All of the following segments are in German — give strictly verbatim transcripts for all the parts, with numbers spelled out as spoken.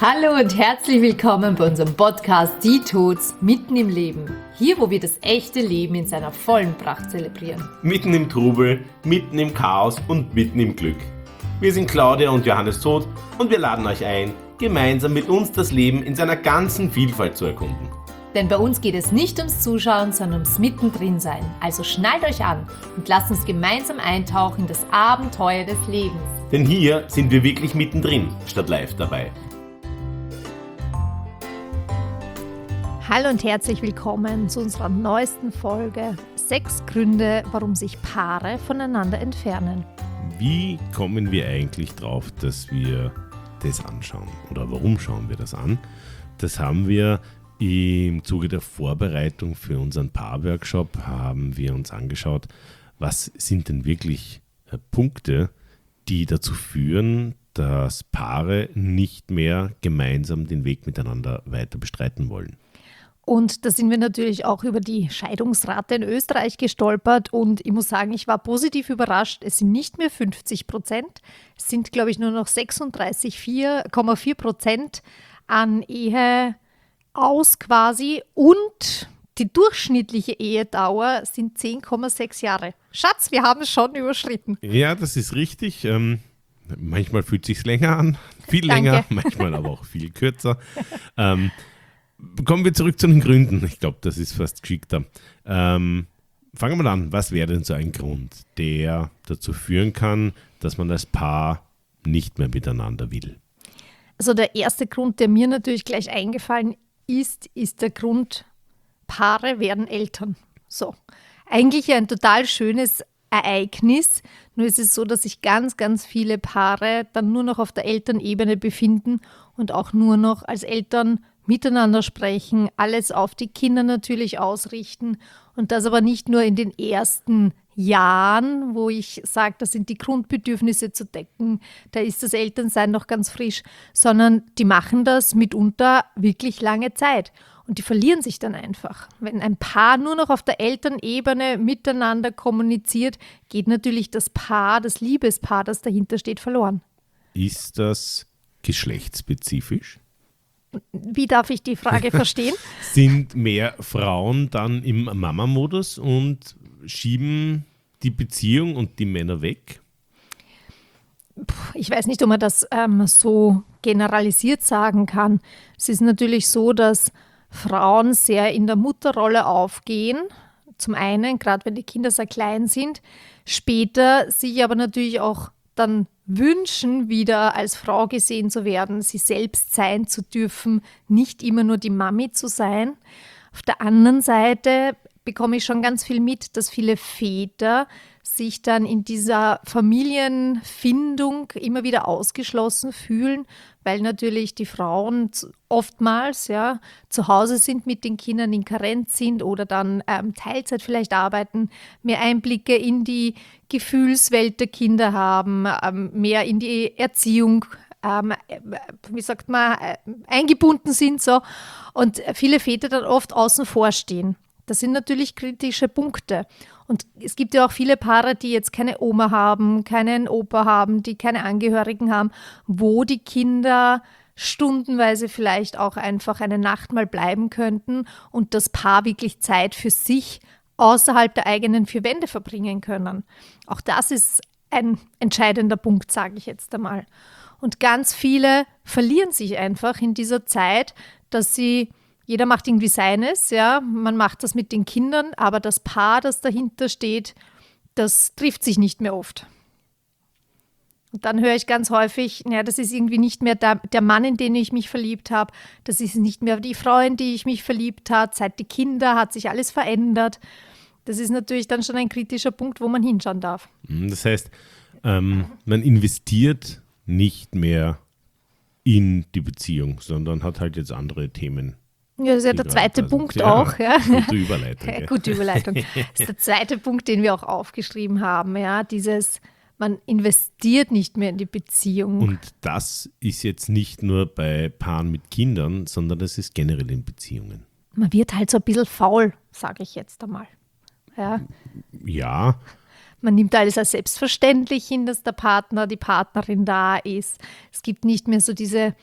Hallo und herzlich willkommen bei unserem Podcast Die Tots mitten im Leben. Hier, wo wir das echte Leben in seiner vollen Pracht zelebrieren. Mitten im Trubel, mitten im Chaos und mitten im Glück. Wir sind Claudia und Johannes Todt und wir laden euch ein, gemeinsam mit uns das Leben in seiner ganzen Vielfalt zu erkunden. Denn bei uns geht es nicht ums Zuschauen, sondern ums Mittendrin-Sein. Also schnallt euch an und lasst uns gemeinsam eintauchen in das Abenteuer des Lebens. Denn hier sind wir wirklich mittendrin, statt live dabei. Hallo und herzlich willkommen zu unserer neuesten Folge Sechs Gründe, warum sich Paare voneinander entfernen. Wie kommen wir eigentlich drauf, dass wir das anschauen? Oder warum schauen wir das an? Das haben wir im Zuge der Vorbereitung für unseren Paarworkshop haben wir uns angeschaut, was sind denn wirklich Punkte, die dazu führen, dass Paare nicht mehr gemeinsam den Weg miteinander weiter bestreiten wollen. Und da sind wir natürlich auch über die Scheidungsrate in Österreich gestolpert und ich muss sagen, ich war positiv überrascht. Es sind nicht mehr fünfzig Prozent, es sind, glaube ich, nur noch sechsunddreißig Komma vier Prozent an Ehe aus quasi und die durchschnittliche Ehedauer sind zehn Komma sechs Jahre. Schatz, wir haben es schon überschritten. Ja, das ist richtig. Ähm, manchmal fühlt es sich länger an, viel länger, manchmal aber auch viel kürzer. ähm, Kommen wir zurück zu den Gründen. Ich glaube, das ist fast geschickter. Ähm, fangen wir mal an. Was wäre denn so ein Grund, der dazu führen kann, dass man als Paar nicht mehr miteinander will? Also der erste Grund, der mir natürlich gleich eingefallen ist, ist der Grund, Paare werden Eltern. So, eigentlich ein total schönes Ereignis. Nur ist es so, dass sich ganz, ganz viele Paare dann nur noch auf der Elternebene befinden und auch nur noch als Eltern miteinander sprechen, alles auf die Kinder natürlich ausrichten und das aber nicht nur in den ersten Jahren, wo ich sage, das sind die Grundbedürfnisse zu decken, da ist das Elternsein noch ganz frisch, sondern die machen das mitunter wirklich lange Zeit und die verlieren sich dann einfach. Wenn ein Paar nur noch auf der Elternebene miteinander kommuniziert, geht natürlich das Paar, das Liebespaar, das dahinter steht, verloren. Ist das geschlechtsspezifisch? Wie darf ich die Frage verstehen? Sind mehr Frauen dann im Mama-Modus und schieben die Beziehung und die Männer weg? Ich weiß nicht, ob man das ähm, so generalisiert sagen kann. Es ist natürlich so, dass Frauen sehr in der Mutterrolle aufgehen. Zum einen, gerade wenn die Kinder sehr klein sind. Später sich aber natürlich auch dann wünschen, wieder als Frau gesehen zu werden, sie selbst sein zu dürfen, nicht immer nur die Mami zu sein. Auf der anderen Seite bekomme ich schon ganz viel mit, dass viele Väter sich dann in dieser Familienfindung immer wieder ausgeschlossen fühlen, weil natürlich die Frauen oftmals ja, zu Hause sind mit den Kindern, in Karenz sind oder dann ähm, Teilzeit vielleicht arbeiten, mehr Einblicke in die Gefühlswelt der Kinder haben, ähm, mehr in die Erziehung, ähm, wie sagt man, äh, eingebunden sind so und viele Väter dann oft außen vor stehen. Das sind natürlich kritische Punkte. Und es gibt ja auch viele Paare, die jetzt keine Oma haben, keinen Opa haben, die keine Angehörigen haben, wo die Kinder stundenweise vielleicht auch einfach eine Nacht mal bleiben könnten und das Paar wirklich Zeit für sich außerhalb der eigenen vier Wände verbringen können. Auch das ist ein entscheidender Punkt, sage ich jetzt einmal. Und ganz viele verlieren sich einfach in dieser Zeit, dass sie Jeder macht irgendwie seines, ja, man macht das mit den Kindern, aber das Paar, das dahinter steht, das trifft sich nicht mehr oft. Und dann höre ich ganz häufig, ja, das ist irgendwie nicht mehr der, der Mann, in den ich mich verliebt habe, das ist nicht mehr die Frau, in die ich mich verliebt habe, seit die Kinder hat sich alles verändert. Das ist natürlich dann schon ein kritischer Punkt, wo man hinschauen darf. Das heißt, ähm, man investiert nicht mehr in die Beziehung, sondern hat halt jetzt andere Themen. Ja, das ist ja der zweite also, Punkt ja, auch. Ja. Gute Überleitung. Ja, Ja. gute Überleitung. Das ist der zweite Punkt, den wir auch aufgeschrieben haben. Ja, dieses, man investiert nicht mehr in die Beziehung. Und das ist jetzt nicht nur bei Paaren mit Kindern, sondern das ist generell in Beziehungen. Man wird halt so ein bisschen faul, sage ich jetzt einmal. Ja. Ja. Man nimmt alles als selbstverständlich hin, dass der Partner, die Partnerin da ist. Es gibt nicht mehr so diese,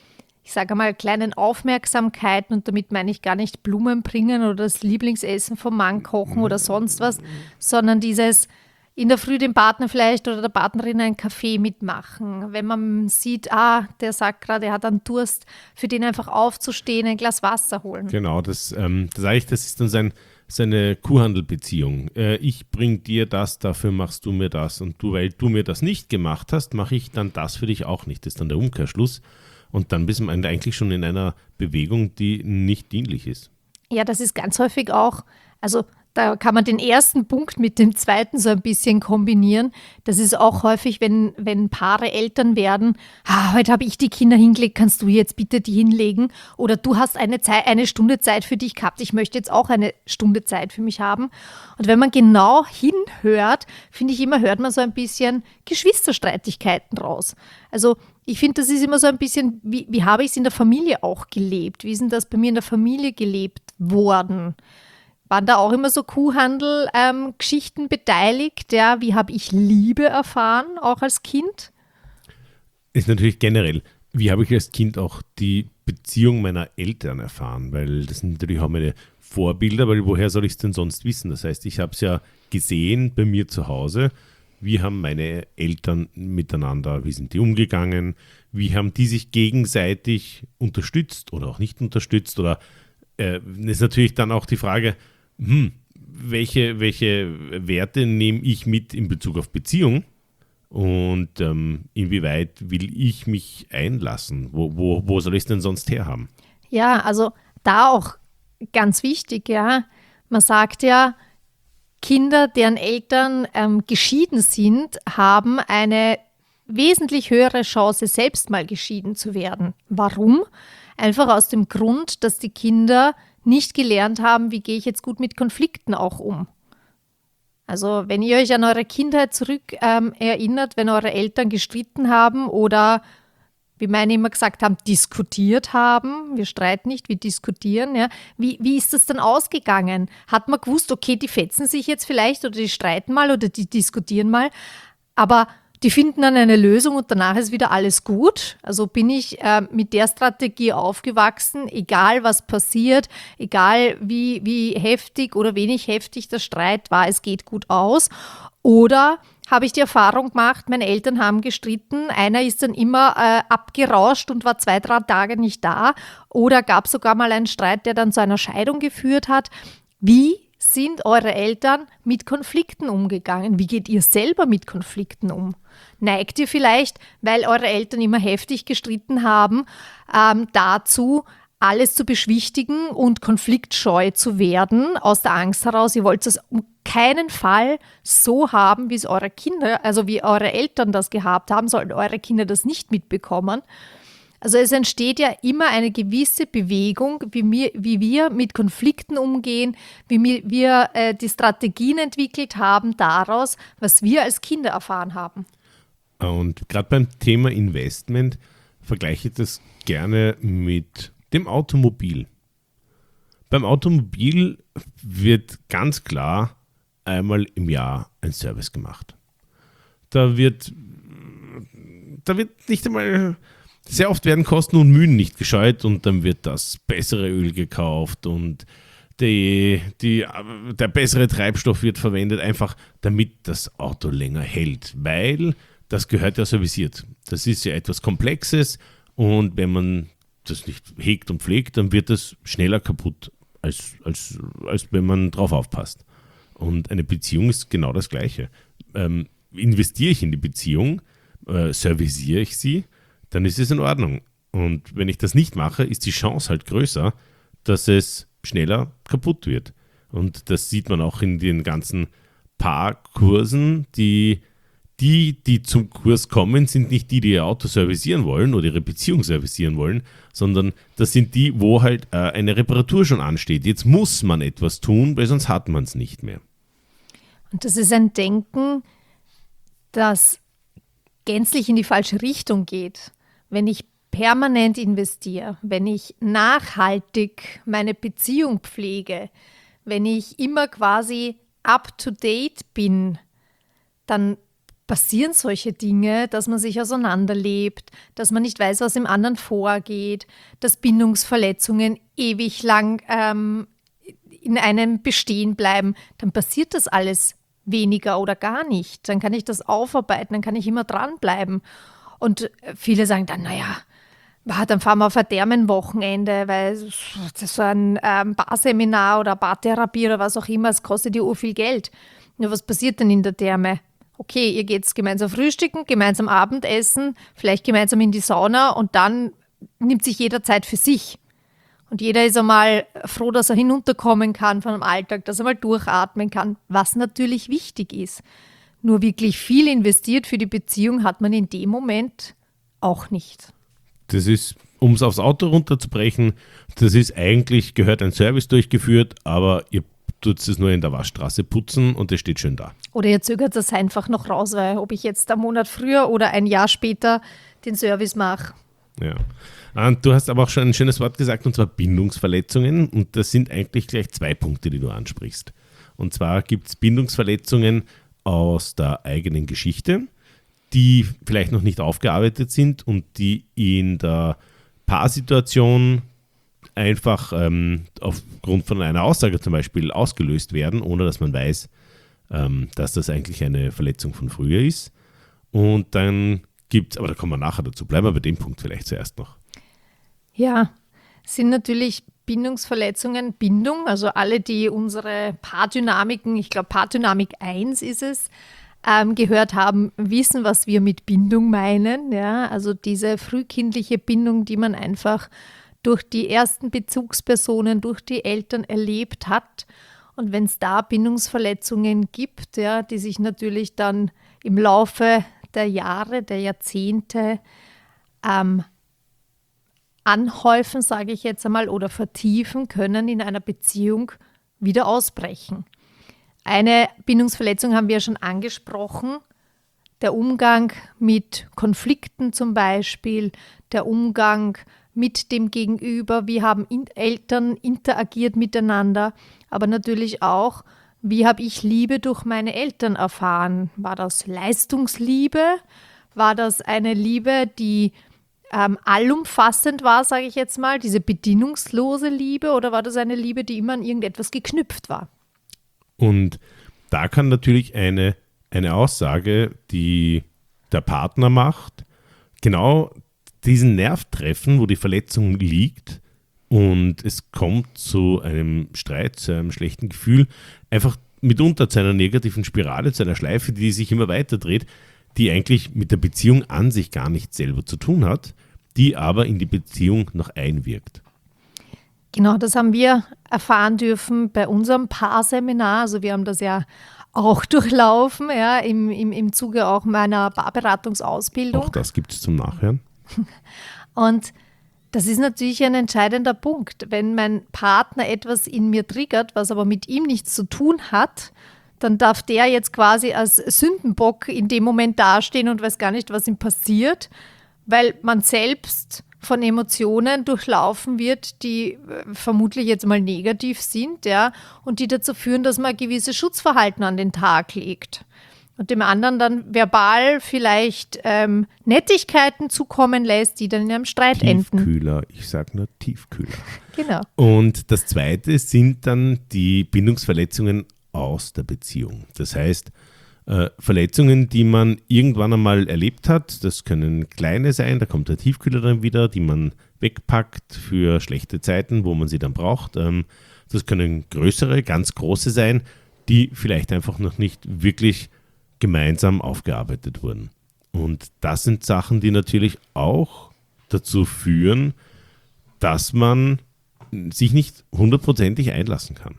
ich sage mal, kleinen Aufmerksamkeiten, und damit meine ich gar nicht Blumen bringen oder das Lieblingsessen vom Mann kochen oder sonst was, sondern dieses in der Früh dem Partner vielleicht oder der Partnerin einen Kaffee mitmachen. Wenn man sieht, ah, der sagt gerade, er hat einen Durst, für den einfach aufzustehen, ein Glas Wasser holen. Genau, das, ähm, das eigentlich, das ist dann sein, seine Kuhhandelbeziehung. Äh, ich bring dir das, dafür machst du mir das. Und du, weil du mir das nicht gemacht hast, mache ich dann das für dich auch nicht. Das ist dann der Umkehrschluss. Und dann bist du eigentlich schon in einer Bewegung, die nicht dienlich ist. Ja, das ist ganz häufig auch, also da kann man den ersten Punkt mit dem zweiten so ein bisschen kombinieren. Das ist auch häufig, wenn, wenn Paare Eltern werden, ah, heute habe ich die Kinder hingelegt, kannst du jetzt bitte die hinlegen? Oder du hast eine, Zeit, eine Stunde Zeit für dich gehabt, ich möchte jetzt auch eine Stunde Zeit für mich haben. Und wenn man genau hinhört, finde ich immer, hört man so ein bisschen Geschwisterstreitigkeiten raus. Also ich finde, das ist immer so ein bisschen, wie, wie habe ich es in der Familie auch gelebt? Wie ist denn das bei mir in der Familie gelebt worden? Waren da auch immer so Kuhhandel-Geschichten ähm, beteiligt? Ja, wie habe ich Liebe erfahren, auch als Kind? Ist natürlich generell, wie habe ich als Kind auch die Beziehung meiner Eltern erfahren? Weil das sind natürlich auch meine Vorbilder, weil woher soll ich es denn sonst wissen? Das heißt, ich habe es ja gesehen bei mir zu Hause. Wie haben meine Eltern miteinander, wie sind die umgegangen? Wie haben die sich gegenseitig unterstützt oder auch nicht unterstützt? Oder äh, ist natürlich dann auch die Frage, hm, welche, welche Werte nehme ich mit in Bezug auf Beziehung und ähm, inwieweit will ich mich einlassen? Wo, wo, wo soll ich es denn sonst herhaben? Ja, also da auch ganz wichtig, ja. Man sagt ja, Kinder, deren Eltern ähm, geschieden sind, haben eine wesentlich höhere Chance, selbst mal geschieden zu werden. Warum? Einfach aus dem Grund, dass die Kinder nicht gelernt haben, wie gehe ich jetzt gut mit Konflikten auch um. Also wenn ihr euch an eure Kindheit zurück ähm, erinnert, wenn eure Eltern gestritten haben oder, wie meine immer gesagt haben, diskutiert haben, wir streiten nicht, wir diskutieren, ja. Wie, wie ist das dann ausgegangen? Hat man gewusst, okay, die fetzen sich jetzt vielleicht oder die streiten mal oder die diskutieren mal, aber die finden dann eine Lösung und danach ist wieder alles gut. Also bin ich äh, mit der Strategie aufgewachsen, egal was passiert, egal wie, wie heftig oder wenig heftig der Streit war, es geht gut aus. Oder habe ich die Erfahrung gemacht, meine Eltern haben gestritten, einer ist dann immer äh, abgerauscht und war zwei, drei Tage nicht da. Oder gab sogar mal einen Streit, der dann zu einer Scheidung geführt hat. Wie sind eure Eltern mit Konflikten umgegangen? Wie geht ihr selber mit Konflikten um? Neigt ihr vielleicht, weil eure Eltern immer heftig gestritten haben, ähm, dazu, alles zu beschwichtigen und konfliktscheu zu werden, aus der Angst heraus, ihr wollt es um keinen Fall so haben, wie es eure Kinder, also wie eure Eltern das gehabt haben, sollten eure Kinder das nicht mitbekommen. Also es entsteht ja immer eine gewisse Bewegung, wie wir, wie wir mit Konflikten umgehen, wie wir, wir äh, die Strategien entwickelt haben daraus, was wir als Kinder erfahren haben. Und gerade beim Thema Investment vergleiche ich das gerne mit dem Automobil. Beim Automobil wird ganz klar einmal im Jahr ein Service gemacht. Da wird, da wird nicht einmal... Sehr oft werden Kosten und Mühen nicht gescheut und dann wird das bessere Öl gekauft und die, die, der bessere Treibstoff wird verwendet, einfach damit das Auto länger hält, weil das gehört ja serviciert. Das ist ja etwas Komplexes und wenn man das nicht hegt und pflegt, dann wird das schneller kaputt, als, als, als wenn man drauf aufpasst. Und eine Beziehung ist genau das Gleiche. Ähm, investiere ich in die Beziehung, äh, serviciere ich sie, dann ist es in Ordnung. Und wenn ich das nicht mache, ist die Chance halt größer, dass es schneller kaputt wird. Und das sieht man auch in den ganzen Paarkursen. Die, die, die zum Kurs kommen, sind nicht die, die ihr Auto servicieren wollen oder ihre Beziehung servicieren wollen, sondern das sind die, wo halt äh, eine Reparatur schon ansteht. Jetzt muss man etwas tun, weil sonst hat man es nicht mehr. Und das ist ein Denken, das gänzlich in die falsche Richtung geht. Wenn ich permanent investiere, wenn ich nachhaltig meine Beziehung pflege, wenn ich immer quasi up to date bin, dann passieren solche Dinge, dass man sich auseinanderlebt, dass man nicht weiß, was im anderen vorgeht, dass Bindungsverletzungen ewig lang ähm, in einem bestehen bleiben, dann passiert das alles weniger oder gar nicht. Dann kann ich das aufarbeiten, dann kann ich immer dranbleiben. Und viele sagen dann, naja, dann fahren wir auf ein Thermenwochenende, weil das ist so ein ähm, Barseminar oder Bartherapie oder was auch immer, es kostet ja viel Geld. Ja, was passiert denn in der Therme? Okay, ihr geht gemeinsam frühstücken, gemeinsam Abendessen, vielleicht gemeinsam in die Sauna und dann nimmt sich jeder Zeit für sich. Und jeder ist einmal froh, dass er hinunterkommen kann von dem Alltag, dass er mal durchatmen kann, was natürlich wichtig ist. Nur wirklich viel investiert für die Beziehung hat man in dem Moment auch nicht. Das ist, um es aufs Auto runterzubrechen, das ist eigentlich, gehört ein Service durchgeführt, aber ihr tut es nur in der Waschstraße putzen und es steht schön da. Oder ihr zögert das einfach noch raus, weil ob ich jetzt einen Monat früher oder ein Jahr später den Service mache. Ja. Und du hast aber auch schon ein schönes Wort gesagt, und zwar Bindungsverletzungen. Und das sind eigentlich gleich zwei Punkte, die du ansprichst. Und zwar gibt es Bindungsverletzungen aus der eigenen Geschichte, die vielleicht noch nicht aufgearbeitet sind und die in der Paarsituation einfach ähm, aufgrund von einer Aussage zum Beispiel ausgelöst werden, ohne dass man weiß, ähm, dass das eigentlich eine Verletzung von früher ist. Und dann gibt es, aber da kommen wir nachher dazu, bleiben wir bei dem Punkt vielleicht zuerst noch. Ja, sind natürlich Bindungsverletzungen, Bindung, also alle, die unsere Paardynamiken, ich glaube Paardynamik eins ist es, ähm, gehört haben, wissen, was wir mit Bindung meinen. Ja? Also diese frühkindliche Bindung, die man einfach durch die ersten Bezugspersonen, durch die Eltern erlebt hat. Und wenn es da Bindungsverletzungen gibt, ja, die sich natürlich dann im Laufe der Jahre, der Jahrzehnte ähm, anhäufen, sage ich jetzt einmal, oder vertiefen können in einer Beziehung, wieder ausbrechen. Eine Bindungsverletzung haben wir ja schon angesprochen, der Umgang mit Konflikten zum Beispiel, der Umgang mit dem Gegenüber, wie haben Eltern interagiert miteinander, aber natürlich auch, wie habe ich Liebe durch meine Eltern erfahren? War das Leistungsliebe? War das eine Liebe, die ähm, allumfassend war, sage ich jetzt mal, diese bedingungslose Liebe, oder war das eine Liebe, die immer an irgendetwas geknüpft war? Und da kann natürlich eine, eine Aussage, die der Partner macht, genau diesen Nerv treffen, wo die Verletzung liegt, und es kommt zu einem Streit, zu einem schlechten Gefühl, einfach mitunter zu einer negativen Spirale, zu einer Schleife, die sich immer weiter dreht, die eigentlich mit der Beziehung an sich gar nichts selber zu tun hat, die aber in die Beziehung noch einwirkt. Genau, das haben wir erfahren dürfen bei unserem Paarseminar. Also wir haben das ja auch durchlaufen, ja, im, im, im Zuge auch meiner Paarberatungsausbildung. Auch das gibt es zum Nachhören. Und das ist natürlich ein entscheidender Punkt. Wenn mein Partner etwas in mir triggert, was aber mit ihm nichts zu tun hat, dann darf der jetzt quasi als Sündenbock in dem Moment dastehen und weiß gar nicht, was ihm passiert, weil man selbst von Emotionen durchlaufen wird, die äh, vermutlich jetzt mal negativ sind, ja, und die dazu führen, dass man ein gewisses Schutzverhalten an den Tag legt. Und dem anderen dann verbal vielleicht ähm, Nettigkeiten zukommen lässt, die dann in einem Streit enden. Tiefkühler, ich sage nur Tiefkühler. Genau. Und das Zweite sind dann die Bindungsverletzungen aus der Beziehung. Das heißt, äh, Verletzungen, die man irgendwann einmal erlebt hat, das können kleine sein, da kommt der Tiefkühler dann wieder, die man wegpackt für schlechte Zeiten, wo man sie dann braucht. Ähm, das können größere, ganz große sein, die vielleicht einfach noch nicht wirklich gemeinsam aufgearbeitet wurden. Und das sind Sachen, die natürlich auch dazu führen, dass man sich nicht hundertprozentig einlassen kann.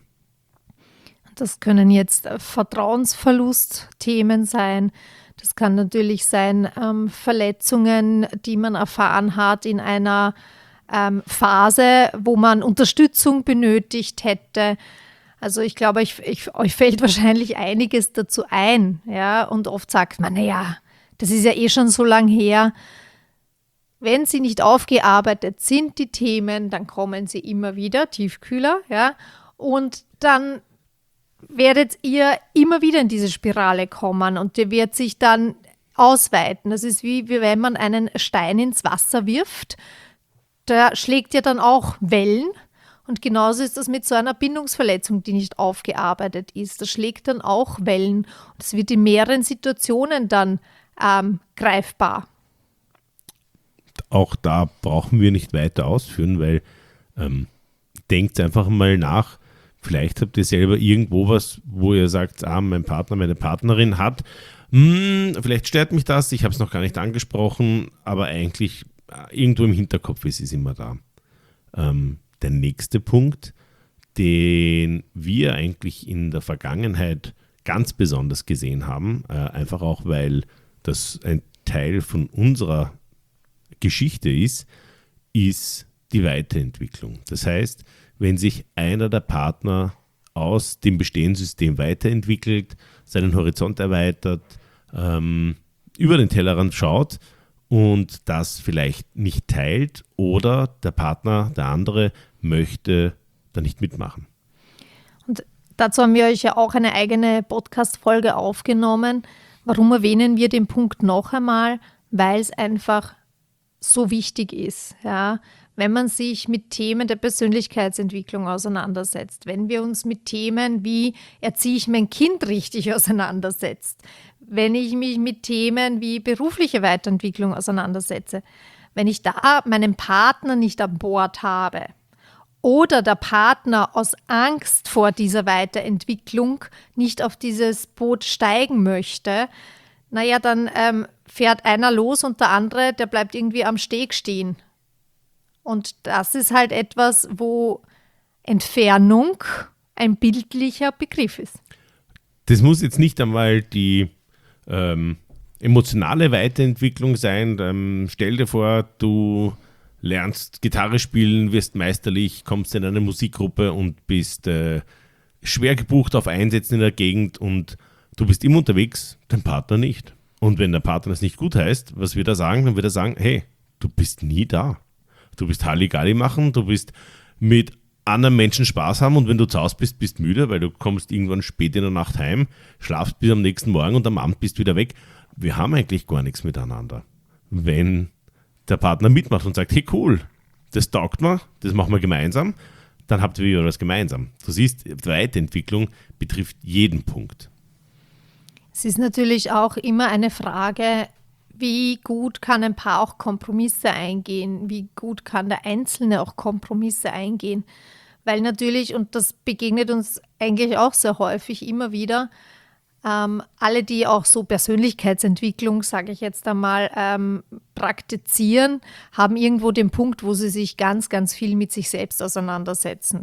Das können jetzt Vertrauensverlustthemen sein. Das kann natürlich sein ähm, Verletzungen, die man erfahren hat in einer ähm, Phase, wo man Unterstützung benötigt hätte. Also ich glaube, ich, ich, euch fällt wahrscheinlich einiges dazu ein. Ja? Und oft sagt man, naja, das ist ja eh schon so lang her. Wenn sie nicht aufgearbeitet sind, die Themen, dann kommen sie immer wieder, Tiefkühler. Ja? Und dann werdet ihr immer wieder in diese Spirale kommen und die wird sich dann ausweiten. Das ist wie, wie wenn man einen Stein ins Wasser wirft. Der schlägt ja dann auch Wellen. Und genauso ist das mit so einer Bindungsverletzung, die nicht aufgearbeitet ist. Das schlägt dann auch Wellen. Und es wird in mehreren Situationen dann ähm, greifbar. Auch da brauchen wir nicht weiter ausführen, weil ähm, denkt einfach mal nach. Vielleicht habt ihr selber irgendwo was, wo ihr sagt, ah, mein Partner, meine Partnerin hat, hm, vielleicht stört mich das, ich habe es noch gar nicht angesprochen, aber eigentlich irgendwo im Hinterkopf ist es immer da. Ähm, der nächste Punkt, den wir eigentlich in der Vergangenheit ganz besonders gesehen haben, äh, einfach auch, weil das ein Teil von unserer Geschichte ist, ist die Weiterentwicklung. Das heißt, wenn sich einer der Partner aus dem bestehenden System weiterentwickelt, seinen Horizont erweitert, ähm, über den Tellerrand schaut und das vielleicht nicht teilt oder der Partner, der andere, möchte da nicht mitmachen. Und dazu haben wir euch ja auch eine eigene Podcast-Folge aufgenommen. Warum erwähnen wir den Punkt noch einmal? Weil es einfach so wichtig ist, ja, wenn man sich mit Themen der Persönlichkeitsentwicklung auseinandersetzt, wenn wir uns mit Themen wie erziehe ich mein Kind richtig auseinandersetzt, wenn ich mich mit Themen wie berufliche Weiterentwicklung auseinandersetze, wenn ich da meinen Partner nicht an Bord habe oder der Partner aus Angst vor dieser Weiterentwicklung nicht auf dieses Boot steigen möchte, naja, dann ähm, fährt einer los und der andere, der bleibt irgendwie am Steg stehen. Und das ist halt etwas, wo Entfernung ein bildlicher Begriff ist. Das muss jetzt nicht einmal die ähm, emotionale Weiterentwicklung sein. Ähm, stell dir vor, du lernst Gitarre spielen, wirst meisterlich, kommst in eine Musikgruppe und bist äh, schwer gebucht auf Einsätzen in der Gegend und du bist immer unterwegs, dein Partner nicht. Und wenn der Partner es nicht gut heißt, was wird er sagen? Dann wird er sagen, hey, du bist nie da. Du bist Halligalli machen, du bist mit anderen Menschen Spaß haben und wenn du zu Hause bist, bist müde, weil du kommst irgendwann spät in der Nacht heim, schlafst bis am nächsten Morgen und am Abend bist wieder weg. Wir haben eigentlich gar nichts miteinander. Wenn der Partner mitmacht und sagt, hey cool, das taugt mir, das machen wir gemeinsam, dann habt ihr wieder was gemeinsam. Du siehst, Weiterentwicklung betrifft jeden Punkt. Es ist natürlich auch immer eine Frage, wie gut kann ein Paar auch Kompromisse eingehen? Wie gut kann der Einzelne auch Kompromisse eingehen? Weil natürlich, und das begegnet uns eigentlich auch sehr häufig immer wieder, ähm, alle, die auch so Persönlichkeitsentwicklung, sage ich jetzt einmal, ähm, praktizieren, haben irgendwo den Punkt, wo sie sich ganz, ganz viel mit sich selbst auseinandersetzen.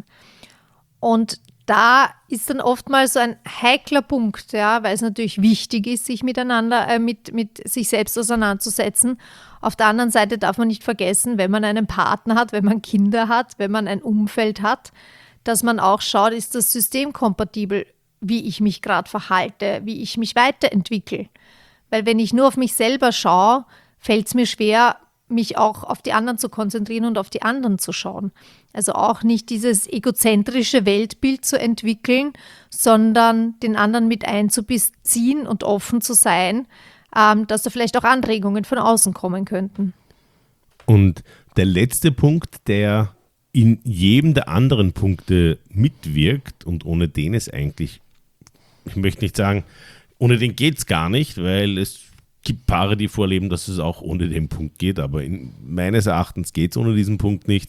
Und da ist dann oftmals so ein heikler Punkt, ja, weil es natürlich wichtig ist, sich miteinander, äh, mit, mit sich selbst auseinanderzusetzen. Auf der anderen Seite darf man nicht vergessen, wenn man einen Partner hat, wenn man Kinder hat, wenn man ein Umfeld hat, dass man auch schaut, ist das System kompatibel, wie ich mich gerade verhalte, wie ich mich weiterentwickle. Weil wenn ich nur auf mich selber schaue, fällt es mir schwer, mich auch auf die anderen zu konzentrieren und auf die anderen zu schauen. Also auch nicht dieses egozentrische Weltbild zu entwickeln, sondern den anderen mit einzubeziehen und offen zu sein, ähm, dass da vielleicht auch Anregungen von außen kommen könnten. Und der letzte Punkt, der in jedem der anderen Punkte mitwirkt und ohne den es eigentlich, ich möchte nicht sagen, ohne den geht es gar nicht, weil es gibt Paare, die vorleben, dass es auch ohne den Punkt geht, aber in, meines Erachtens geht es ohne diesen Punkt nicht,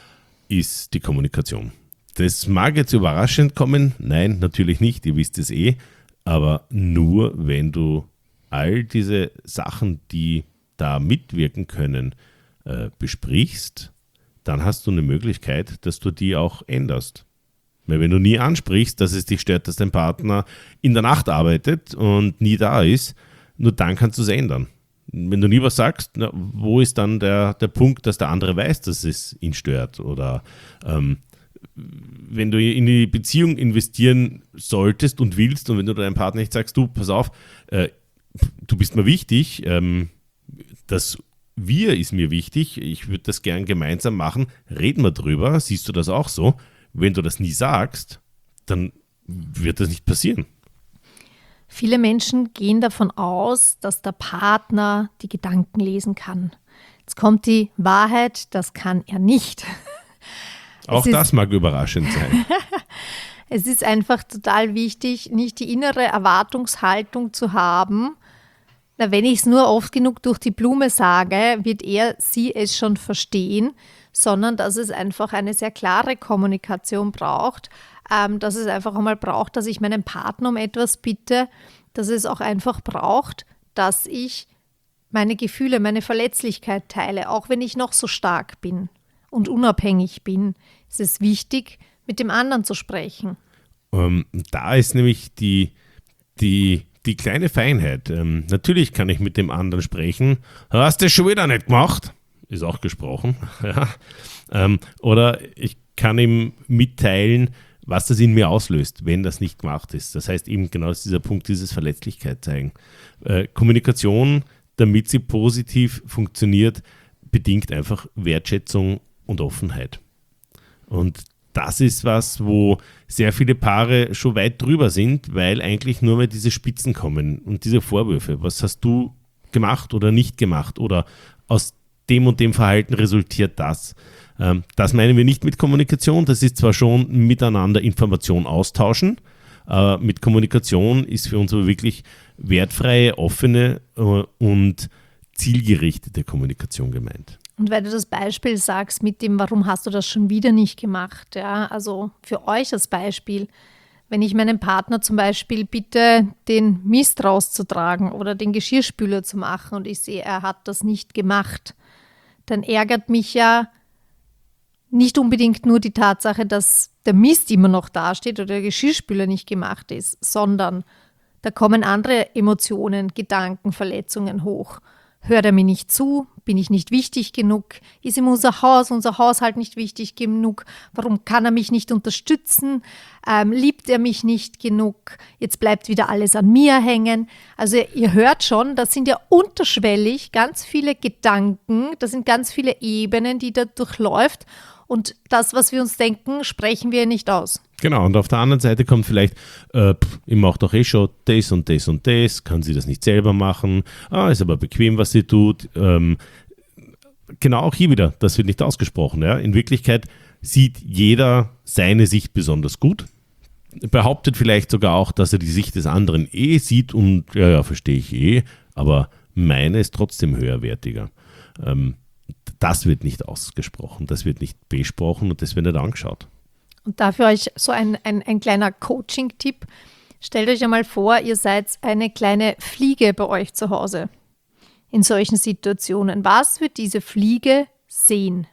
ist die Kommunikation. Das mag jetzt überraschend kommen, nein, natürlich nicht, ihr wisst es eh, aber nur wenn du all diese Sachen, die da mitwirken können, äh, besprichst, dann hast du eine Möglichkeit, dass du die auch änderst. Weil wenn du nie ansprichst, dass es dich stört, dass dein Partner in der Nacht arbeitet und nie da ist, nur dann kannst du es ändern. Wenn du nie was sagst, na, wo ist dann der, der Punkt, dass der andere weiß, dass es ihn stört? Oder ähm, wenn du in die Beziehung investieren solltest und willst und wenn du deinem Partner nicht sagst, du, pass auf, äh, du bist mir wichtig, ähm, das Wir ist mir wichtig, ich würde das gern gemeinsam machen, reden wir drüber, siehst du das auch so? Wenn du das nie sagst, dann wird das nicht passieren. Viele Menschen gehen davon aus, dass der Partner die Gedanken lesen kann. Jetzt kommt die Wahrheit, das kann er nicht. Auch es das ist, mag überraschend sein. Es ist einfach total wichtig, nicht die innere Erwartungshaltung zu haben. Na, wenn ich es nur oft genug durch die Blume sage, wird er, sie es schon verstehen, sondern dass es einfach eine sehr klare Kommunikation braucht, ähm, dass es einfach einmal braucht, dass ich meinen Partner um etwas bitte, dass es auch einfach braucht, dass ich meine Gefühle, meine Verletzlichkeit teile, auch wenn ich noch so stark bin und unabhängig bin, ist es wichtig, mit dem anderen zu sprechen. Ähm, da ist nämlich die, die, die kleine Feinheit. Ähm, natürlich kann ich mit dem anderen sprechen. Hast du das schon wieder nicht gemacht? Ist auch gesprochen. Ja. Ähm, oder ich kann ihm mitteilen, was das in mir auslöst, wenn das nicht gemacht ist. Das heißt eben genau dieser Punkt, dieses Verletzlichkeit zeigen. Äh, Kommunikation, damit sie positiv funktioniert, bedingt einfach Wertschätzung und Offenheit. Und das ist was, wo sehr viele Paare schon weit drüber sind, weil eigentlich nur mehr diese Spitzen kommen und diese Vorwürfe. Was hast du gemacht oder nicht gemacht? Oder aus dem und dem Verhalten resultiert das. Ähm, das meinen wir nicht mit Kommunikation. Das ist zwar schon miteinander Information austauschen. Äh, mit Kommunikation ist für uns aber wirklich wertfreie, offene äh, und zielgerichtete Kommunikation gemeint. Und weil du das Beispiel sagst mit dem, warum hast du das schon wieder nicht gemacht? Ja, also für euch als Beispiel, wenn ich meinen Partner zum Beispiel bitte, den Mist rauszutragen oder den Geschirrspüler zu machen und ich sehe, er hat das nicht gemacht, dann ärgert mich ja nicht unbedingt nur die Tatsache, dass der Mist immer noch dasteht oder der Geschirrspüler nicht gemacht ist, sondern da kommen andere Emotionen, Gedanken, Verletzungen hoch. Hört er mir nicht zu? Bin ich nicht wichtig genug? Ist ihm unser Haus, unser Haushalt nicht wichtig genug? Warum kann er mich nicht unterstützen? Ähm, liebt er mich nicht genug? Jetzt bleibt wieder alles an mir hängen. Also ihr hört schon, das sind ja unterschwellig ganz viele Gedanken, das sind ganz viele Ebenen, die da durchläuft. Und das, was wir uns denken, sprechen wir nicht aus. Genau, und auf der anderen Seite kommt vielleicht, äh, pff, ich mache doch eh schon das und das und das, kann sie das nicht selber machen, ah, ist aber bequem, was sie tut. Ähm, genau, auch hier wieder, das wird nicht ausgesprochen. Ja? In Wirklichkeit sieht jeder seine Sicht besonders gut, behauptet vielleicht sogar auch, dass er die Sicht des anderen eh sieht und ja, ja, verstehe ich eh, aber meine ist trotzdem höherwertiger. Ähm, das wird nicht ausgesprochen, das wird nicht besprochen und das wird nicht angeschaut. Und dafür euch so ein, ein, ein kleiner Coaching-Tipp. Stellt euch einmal vor, ihr seid eine kleine Fliege bei euch zu Hause in solchen Situationen. Was wird diese Fliege sehen?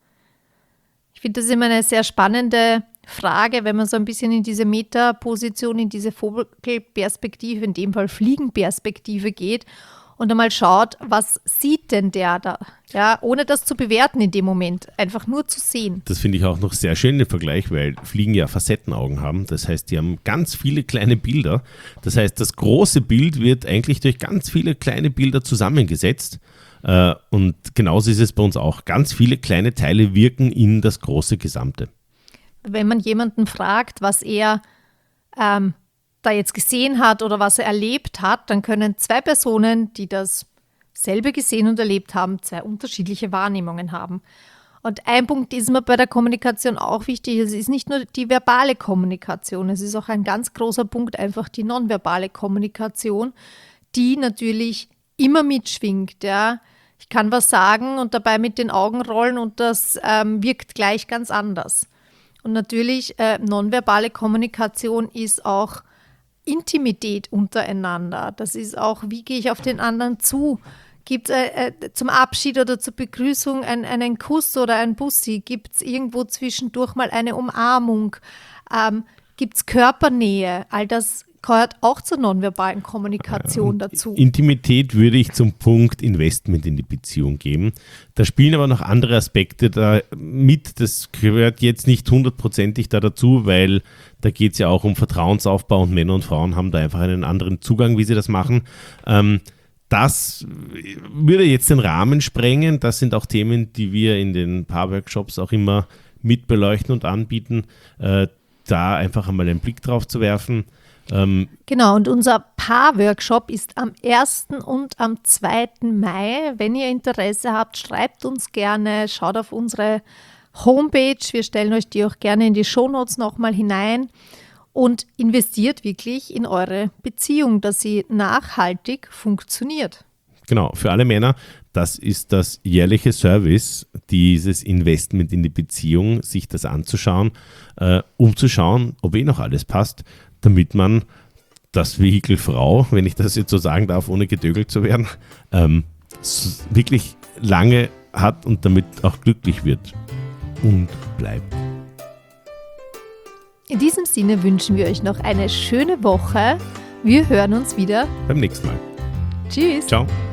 Ich finde das immer eine sehr spannende Frage, wenn man so ein bisschen in diese Metaposition, in diese Vogelperspektive, in dem Fall Fliegenperspektive geht und einmal schaut, was sieht denn der da? Ja, ohne das zu bewerten in dem Moment, einfach nur zu sehen. Das finde ich auch noch sehr schön, den Vergleich, weil Fliegen ja Facettenaugen haben. Das heißt, die haben ganz viele kleine Bilder. Das heißt, das große Bild wird eigentlich durch ganz viele kleine Bilder zusammengesetzt. Und genauso ist es bei uns auch. Ganz viele kleine Teile wirken in das große Gesamte. Wenn man jemanden fragt, was er ähm, da jetzt gesehen hat oder was er erlebt hat, dann können zwei Personen, die dasselbe gesehen und erlebt haben, zwei unterschiedliche Wahrnehmungen haben. Und ein Punkt ist mir bei der Kommunikation auch wichtig, es ist nicht nur die verbale Kommunikation, es ist auch ein ganz großer Punkt einfach die nonverbale Kommunikation, die natürlich immer mitschwingt. Ja. Ich kann was sagen und dabei mit den Augen rollen und das ähm, wirkt gleich ganz anders. Und natürlich äh, nonverbale Kommunikation ist auch Intimität untereinander. Das ist auch, wie gehe ich auf den anderen zu? Gibt es äh, äh, zum Abschied oder zur Begrüßung ein, einen Kuss oder ein Bussi? Gibt es irgendwo zwischendurch mal eine Umarmung? Ähm, Gibt es Körpernähe? All das gehört auch zur nonverbalen Kommunikation ja, dazu. Intimität würde ich zum Punkt Investment in die Beziehung geben. Da spielen aber noch andere Aspekte da mit. Das gehört jetzt nicht hundertprozentig da dazu, weil da geht es ja auch um Vertrauensaufbau und Männer und Frauen haben da einfach einen anderen Zugang, wie sie das machen. Ähm, das würde jetzt den Rahmen sprengen. Das sind auch Themen, die wir in den Paarworkshops auch immer mit beleuchten und anbieten. Äh, da einfach einmal einen Blick drauf zu werfen. Ähm, Genau, und unser Paar-Workshop ist am ersten und am zweiten Mai. Wenn ihr Interesse habt, schreibt uns gerne, schaut auf unsere Homepage. Wir stellen euch die auch gerne in die Shownotes nochmal hinein und investiert wirklich in eure Beziehung, dass sie nachhaltig funktioniert. Genau, für alle Männer, das ist das jährliche Service, dieses Investment in die Beziehung, sich das anzuschauen, äh, um zu schauen, ob eh noch alles passt, damit man das Vehikel Frau, wenn ich das jetzt so sagen darf, ohne gedögelt zu werden, ähm, s- wirklich lange hat und damit auch glücklich wird und bleibt. In diesem Sinne wünschen wir euch noch eine schöne Woche. Wir hören uns wieder. Beim nächsten Mal. Tschüss. Ciao.